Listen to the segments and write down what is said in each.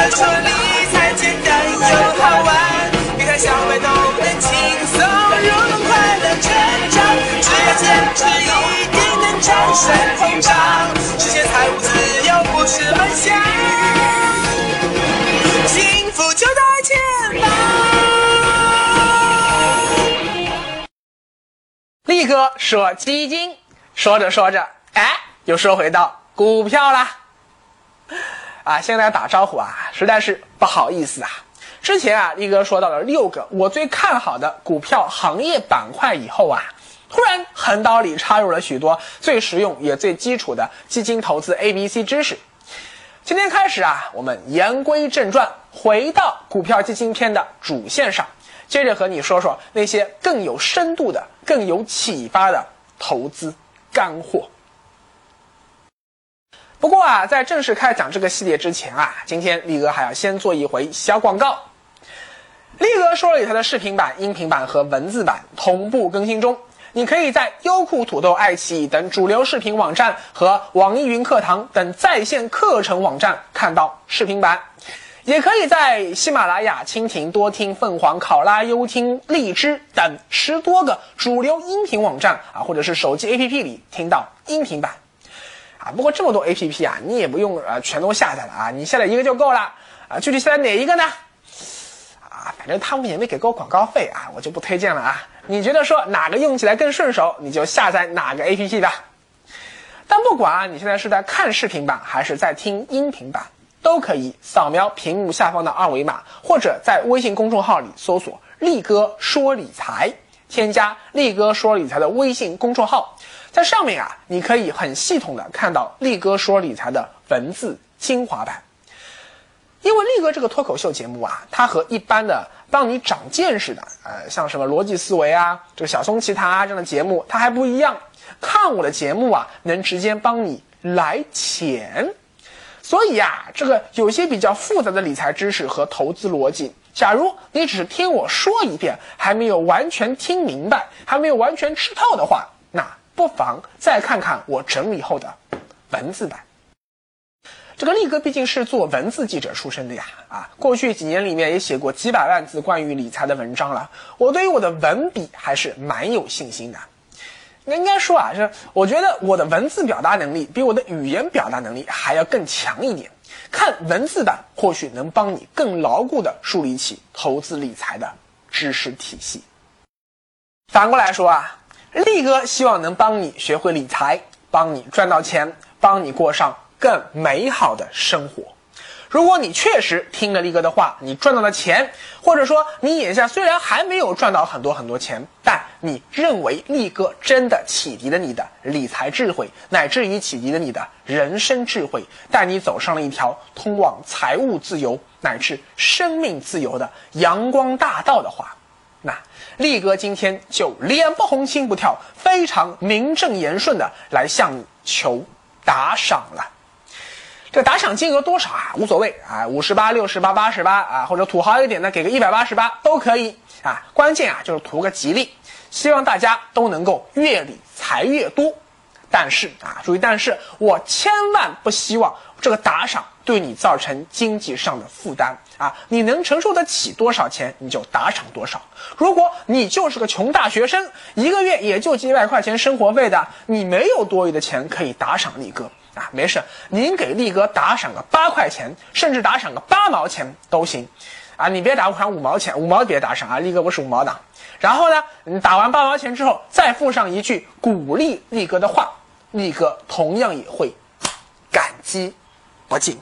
哥说理财简单又好玩，理财小白都能轻松入门快乐成长，只要坚持一定能战胜通胀，实现财务自由不是梦想，幸福就在前方。力哥说基金，说着说着，又说回到股票啦。先跟大家打招呼实在是不好意思之前力哥说到了6个我最看好的股票行业板块以后突然横刀里插入了许多最实用也最基础的基金投资 ABC 知识。今天开始我们言归正传，回到股票基金篇的主线上，接着和你说说那些更有深度的、更有启发的投资干货。不过在正式开讲这个系列之前今天力哥还要先做一回小广告。力哥说理财的视频版、音频版和文字版同步更新中，你可以在优酷、土豆、爱奇艺等主流视频网站和网易云课堂等在线课程网站看到视频版，也可以在喜马拉雅、蜻蜓、多听、凤凰、考拉、优听、荔枝等10多个主流音频网站或者是手机 APP 里听到音频版。不过这么多 APP 你也不用全都下载了你下载一个就够了具体下载哪一个呢？反正他们也没给过广告费我就不推荐了你觉得说哪个用起来更顺手，你就下载哪个 APP 吧。但不管你现在是在看视频版还是在听音频版，都可以扫描屏幕下方的2维码，或者在微信公众号里搜索力哥说理财，添加力哥说理财的微信公众号，在上面你可以很系统的看到力哥说理财的文字精华版。因为力哥这个脱口秀节目它和一般的帮你长见识的像什么逻辑思维这个小松奇谈这样的节目它还不一样，看我的节目能直接帮你来钱。所以这个有些比较复杂的理财知识和投资逻辑，假如你只是听我说一遍还没有完全听明白，还没有完全吃透的话，那不妨再看看我整理后的文字版。这个力哥毕竟是做文字记者出身的过去几年里面也写过几百万字关于理财的文章了，我对于我的文笔还是蛮有信心的。应该说我觉得我的文字表达能力比我的语言表达能力还要更强一点，看文字版或许能帮你更牢固地树立起投资理财的知识体系。反过来说力哥希望能帮你学会理财，帮你赚到钱，帮你过上更美好的生活。如果你确实听了力哥的话，你赚到了钱，或者说你眼下虽然还没有赚到很多钱，但你认为力哥真的启迪了你的理财智慧，乃至于启迪了你的人生智慧，带你走上了一条通往财务自由乃至生命自由的阳光大道的话，那力哥今天就脸不红心不跳，非常名正言顺的来向你求打赏了。这个打赏金额多少无所谓58、68、88或者土豪一点的给个188都可以关键就是图个吉利，希望大家都能够越理财越多。但是注意，但是我千万不希望这个打赏对你造成经济上的负担你能承受得起多少钱你就打赏多少。如果你就是个穷大学生，一个月也就几百块钱生活费的，你没有多余的钱可以打赏力哥没事，您给力哥打赏个8块钱，甚至打赏个8毛钱都行你别打赏5毛钱，5毛别打赏力哥不是5毛党。然后呢，你打完8毛钱之后再附上一句鼓励力哥的话，力哥同样也会感激不尽。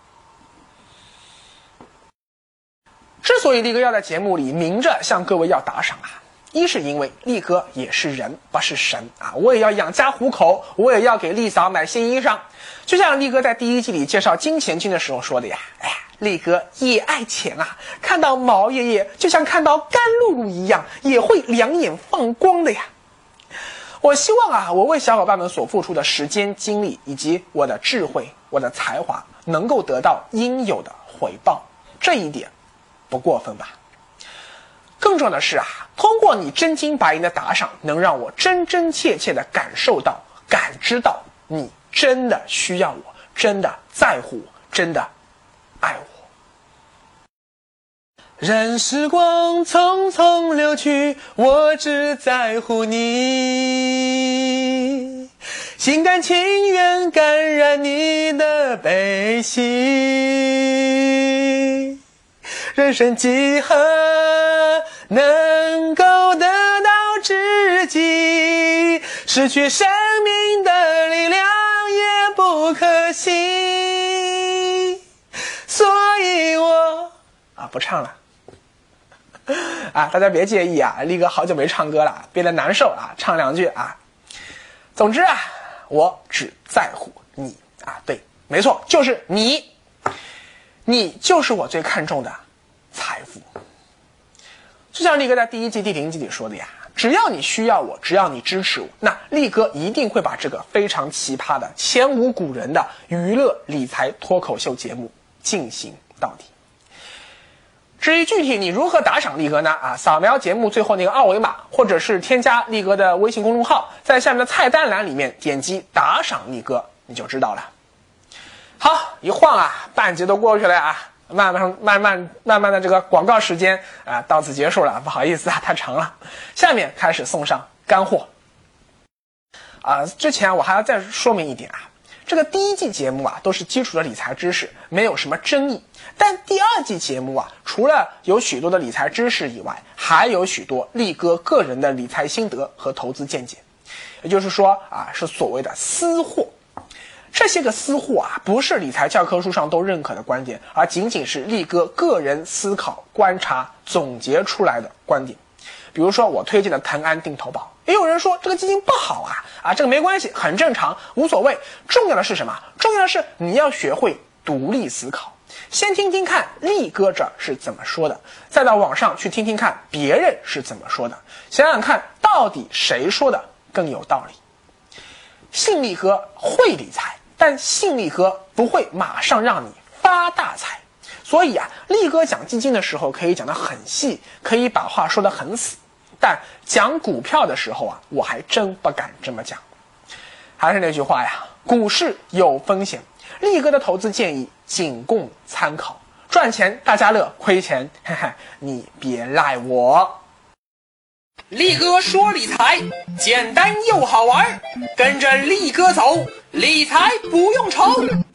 之所以力哥要在节目里明着向各位要打赏一是因为力哥也是人不是神我也要养家糊口，我也要给力嫂买新衣裳。就像力哥在第1季里介绍金钱君的时候说的力哥也爱钱看到毛爷爷就像看到甘露露一样，也会两眼放光的我希望我为小伙伴们所付出的时间精力以及我的智慧我的才华能够得到应有的回报，这一点不过分吧。更重要的是通过你真金白银的打赏，能让我真真切切的感受到感知到你真的需要我，真的在乎我，真的爱我。 任时光匆匆流去，我只在乎你，心甘情愿感染你的悲喜。人生几何能够得到知己，失去生命的力量也不可惜。所以我不唱了大家别介意力哥好久没唱歌了，憋得难受唱两句总之我只在乎你对，没错，就是你就是我最看重的财富。就像力哥在第1季第0集里说的只要你需要我，只要你支持我，那力哥一定会把这个非常奇葩的前无古人的娱乐理财脱口秀节目进行到底。至于具体你如何打赏力哥呢扫描节目最后那个二维码，或者是添加力哥的微信公众号，在下面的菜单栏里面点击打赏力哥，你就知道了。好，一晃半集都过去了慢慢的这个广告时间到此结束了，不好意思太长了。下面开始送上干货之前我还要再说明一点这个第1季节目都是基础的理财知识，没有什么争议。但第2季节目除了有许多的理财知识以外，还有许多力哥个人的理财心得和投资见解，也就是说是所谓的私货。这些个私货不是理财教科书上都认可的观点，而仅仅是力哥个人思考、观察、总结出来的观点。比如说我推荐的腾安定投保，也有人说这个基金不好这个没关系，很正常，无所谓。重要的是什么？重要的是你要学会独立思考，先听听看力哥这是怎么说的，再到网上去听听看别人是怎么说的，想想看到底谁说的更有道理。信力哥会理财，但信力哥不会马上让你发大财。所以力哥讲基金的时候可以讲得很细，可以把话说得很死，但讲股票的时候我还真不敢这么讲。还是那句话股市有风险，力哥的投资建议仅供参考，赚钱大家乐，亏钱你别赖我。力哥说理财简单又好玩，跟着力哥走，理财不用愁。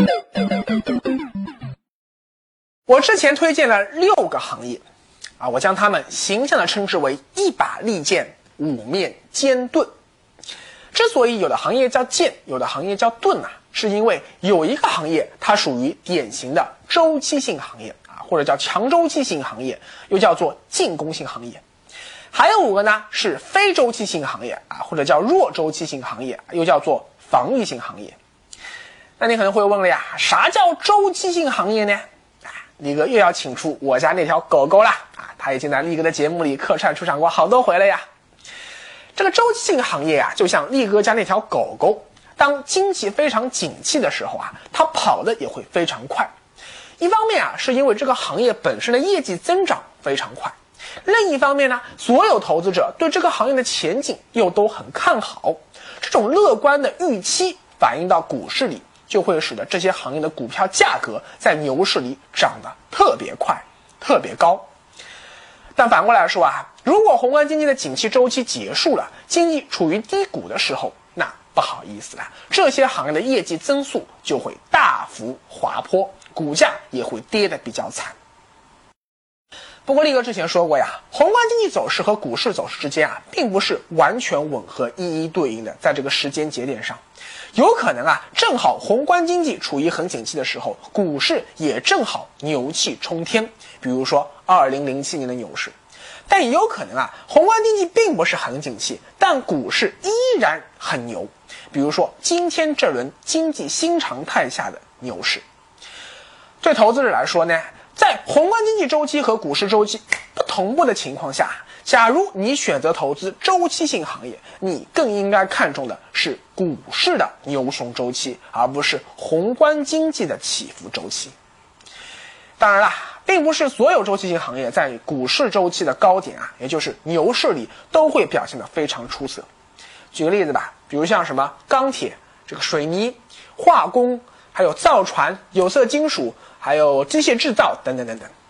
我之前推荐了6个行业我将它们形象地称之为一把利剑5面尖盾。之所以有的行业叫剑，有的行业叫盾是因为有一个行业它属于典型的周期性行业或者叫强周期性行业，又叫做进攻性行业。还有5个呢是非周期性行业或者叫弱周期性行业，又叫做防御性行业。那你可能会问了啥叫周期性行业呢？力哥又要请出我家那条狗狗啦它已经在力哥的节目里客串出场过好多回了这个周期性行业就像力哥家那条狗狗，当经济非常景气的时候它跑得也会非常快。一方面是因为这个行业本身的业绩增长非常快，另一方面呢，所有投资者对这个行业的前景又都很看好。这种乐观的预期反映到股市里，就会使得这些行业的股票价格在牛市里涨得特别快特别高。但反过来说如果宏观经济的景气周期结束了，经济处于低谷的时候，那不好意思了，这些行业的业绩增速就会大幅滑坡，股价也会跌得比较惨。不过力哥之前说过宏观经济走势和股市走势之间并不是完全吻合一一对应的，在这个时间节点上有可能正好宏观经济处于很景气的时候，股市也正好牛气冲天，比如说2007年的牛市。但也有可能宏观经济并不是很景气，但股市依然很牛，比如说今天这轮经济新常态下的牛市。对投资者来说呢，在宏观经济周期和股市周期不同步的情况下，假如你选择投资周期性行业，你更应该看重的是股市的牛熊周期，而不是宏观经济的起伏周期。当然并不是所有周期性行业在股市周期的高点也就是牛市里都会表现得非常出色。举个例子吧，比如像什么钢铁、这个水泥、化工，还有造船、有色金属，还有机械制造等等等等。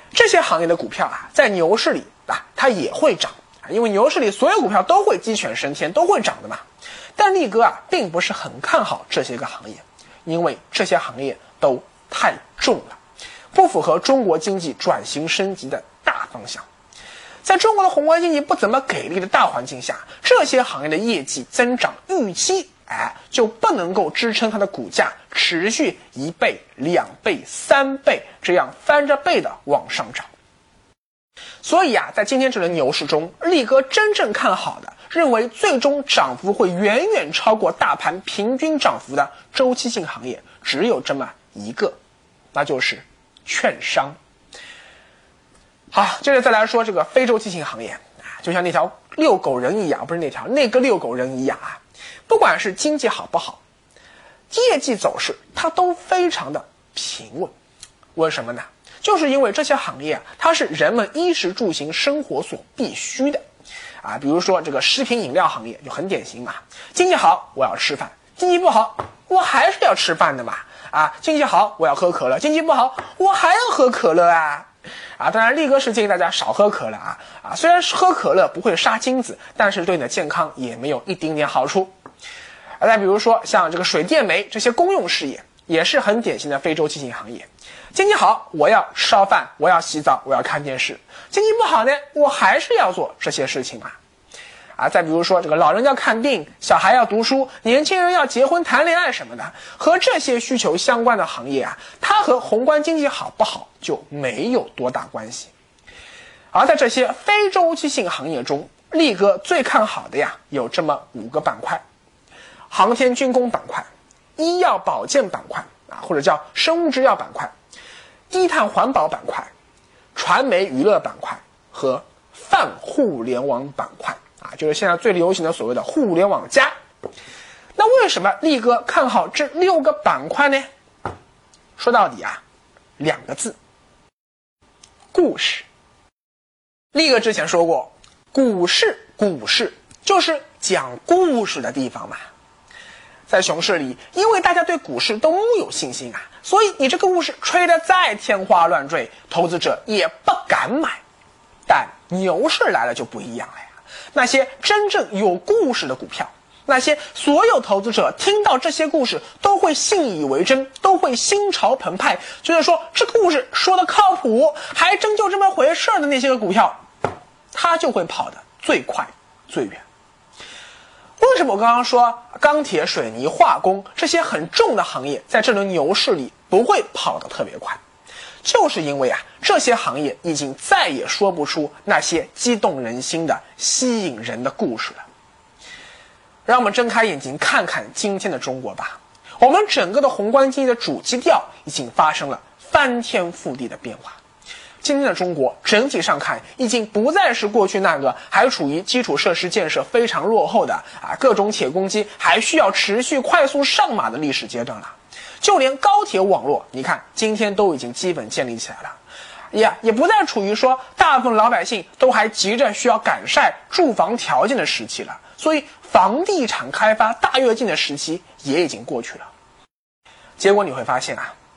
这些行业的股票啊，在牛市里啊，它也会涨，因为牛市里所有股票都会鸡犬升天，都会涨的嘛。但力哥啊，并不是很看好这些个行业，因为这些行业都太重了，不符合中国经济转型升级的大方向。在中国的宏观经济不怎么给力的大环境下，这些行业的业绩增长预期就不能够支撑它的股价持续1倍、2倍、3倍这样翻着倍的往上涨。所以在今天这轮牛市中，力哥真正看好的，认为最终涨幅会远远超过大盘平均涨幅的周期性行业，只有这么一个，那就是券商。好，接着再来说这个非周期性行业就像那条遛狗人一样，不是那个遛狗人一样不管是经济好不好，业绩走势它都非常的平稳。为什么呢？就是因为这些行业它是人们衣食住行生活所必须的比如说这个食品饮料行业就很典型嘛，经济好我要吃饭，经济不好我还是要吃饭的嘛经济好我要喝可乐，经济不好我还要喝可乐当然力哥是建议大家少喝可乐虽然喝可乐不会杀精子，但是对你的健康也没有一丁点好处。再比如说像这个水电煤这些公用事业，也是很典型的非周期性行业。经济好我要烧饭，我要洗澡，我要看电视，经济不好呢我还是要做这些事情再比如说这个老人要看病，小孩要读书，年轻人要结婚谈恋爱什么的，和这些需求相关的行业它和宏观经济好不好就没有多大关系。而在这些非周期性行业中，力哥最看好的有这么5个板块：航天军工板块、医药保健板块或者叫生物制药板块、低碳环保板块、传媒娱乐板块和泛互联网板块就是现在最流行的所谓的互联网加。那为什么力哥看好这6个板块呢？说到底2个字：故事。力哥之前说过，股市就是讲故事的地方嘛。在熊市里，因为大家对股市都木有信心所以你这个故事吹得再天花乱坠，投资者也不敢买。但牛市来了就不一样了那些真正有故事的股票，那些所有投资者听到这些故事都会信以为真，都会心潮澎湃，觉得说这个故事说的靠谱，还真就这么回事的那些个股票，它就会跑得最快最远。为什么我刚刚说钢铁、水泥、化工这些很重的行业在这轮牛市里不会跑得特别快？就是因为这些行业已经再也说不出那些激动人心的吸引人的故事了。让我们睁开眼睛看看今天的中国吧，我们整个的宏观经济的主基调已经发生了翻天覆地的变化。今天的中国整体上看已经不再是过去那个还处于基础设施建设非常落后的各种铁公鸡还需要持续快速上马的历史阶段了。就连高铁网络你看今天都已经基本建立起来了，也不再处于说大部分老百姓都还急着需要改善住房条件的时期了，所以房地产开发大跃进的时期也已经过去了。结果你会发现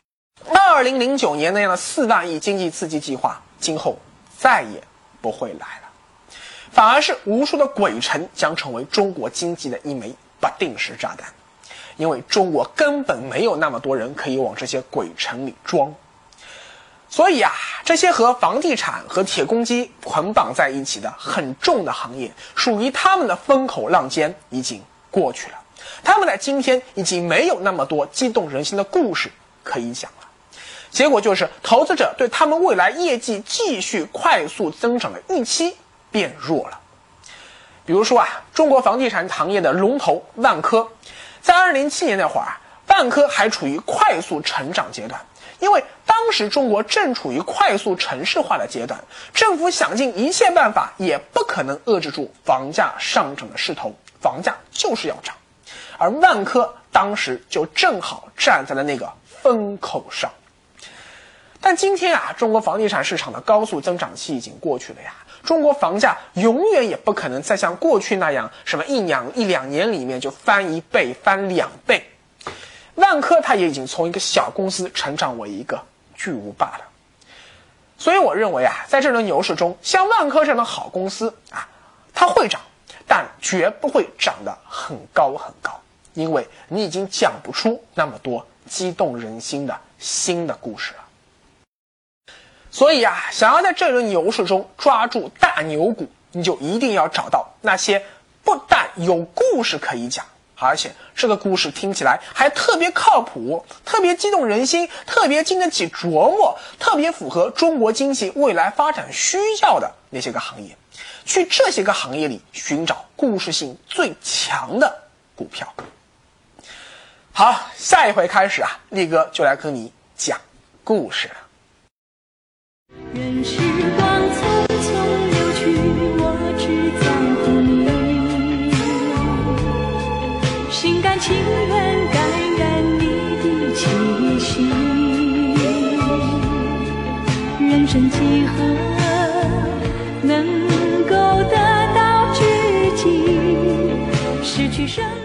2009年那样的4万亿经济刺激计划今后再也不会来了，反而是无数的鬼城将成为中国经济的一枚不定时炸弹，因为中国根本没有那么多人可以往这些鬼城里装。所以这些和房地产和铁公鸡捆绑在一起的很重的行业，属于他们的风口浪尖已经过去了，他们在今天已经没有那么多激动人心的故事可以讲了。结果就是投资者对他们未来业绩继续快速增长的预期变弱了。比如说中国房地产行业的龙头万科，在2007年那会儿万科还处于快速成长阶段，因为当时中国正处于快速城市化的阶段，政府想尽一切办法也不可能遏制住房价上涨的势头，房价就是要涨。而万科当时就正好站在了那个风口上。但今天中国房地产市场的高速增长期已经过去了中国房价永远也不可能再像过去那样什么一两年里面就翻1倍翻2倍。万科它也已经从一个小公司成长为一个巨无霸了。 所以我认为啊，在这轮牛市中，像万科这样的好公司啊，它会涨，但绝不会涨得很高很高，因为你已经讲不出那么多激动人心的新的故事了。所以啊，想要在这轮牛市中抓住大牛股，你就一定要找到那些不但有故事可以讲，而且这个故事听起来还特别靠谱，特别激动人心，特别经得起琢磨，特别符合中国经济未来发展需要的那些个行业，去这些个行业里寻找故事性最强的股票。好，下一回开始啊，力哥就来跟你讲故事了。 任时光匆匆流去，我只在乎你，心甘情愿感染你的气息。人生几何能够得到知己，失去生